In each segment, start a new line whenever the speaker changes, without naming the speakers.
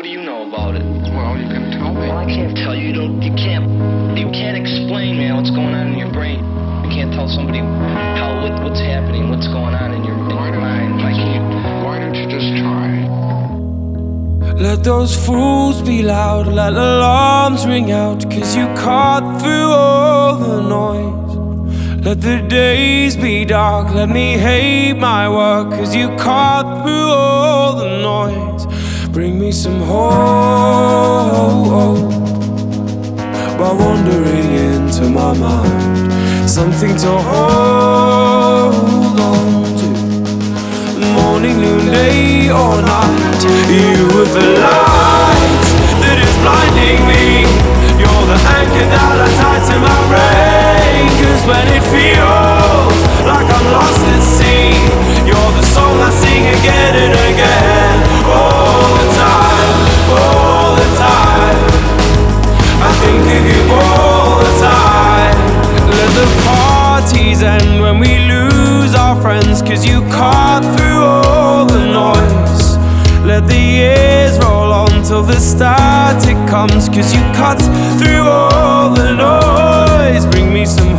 do you know about it?
Well, you can tell me.
Well, I can't tell you. You can't explain, man, what's going on in your brain. You can't tell somebody what's happening, what's going on in your mind. I can't.
Why don't you just try?
Let those fools be loud, let alarms ring out, 'cause you cut through all the noise. Let the days be dark, let me hate my work, 'cause you cut through all the noise. Bring me some hope by wandering into my mind, something to hold on to. Morning, noonday or night, you are the light that is blinding me. You're the anchor that I tie to my brain, 'cause when it feels like I'm lost at sea, you're the song I sing again and again. All the time, all the time, I think of you all the time. Let the parties end when we lose our friends, 'cause you cut through all the noise. Let the years roll on till the static comes, 'cause you cut through all the noise. Bring me some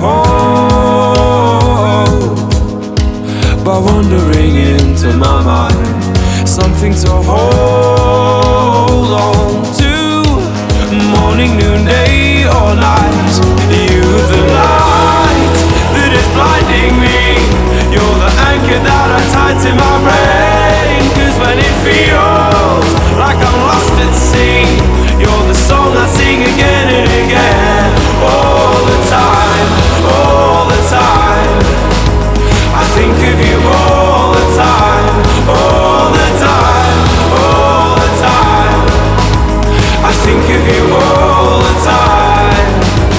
hope by wandering into my mind, something to hold on to. Morning, noonday or night, you're the light that is blinding me. You're the anchor that I tie to my brain, 'cause when it feels like I'm lost at sea, you're the song I sing again and again. All the time, all the time, I think of you all the time, all the time, all the time, I think of you all the time.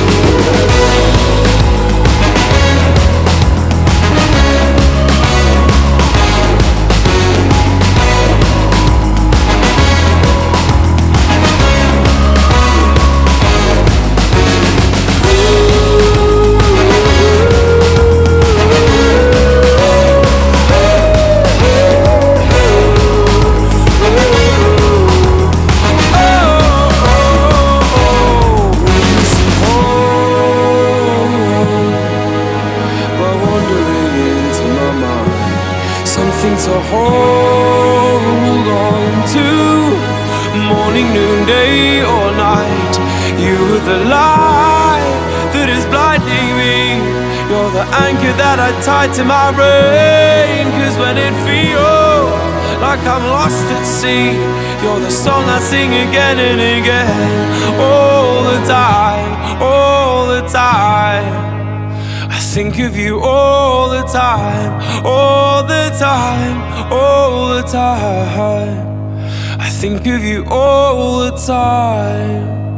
Something to hold on to. Morning, noonday or night, you're the light that is blinding me. You're the anchor that I tie to my brain, 'cause when it feels like I'm lost at sea, you're the song I sing again and again. All the time, all the time, I think of you all the time, all the time, all the time. I think of you all the time.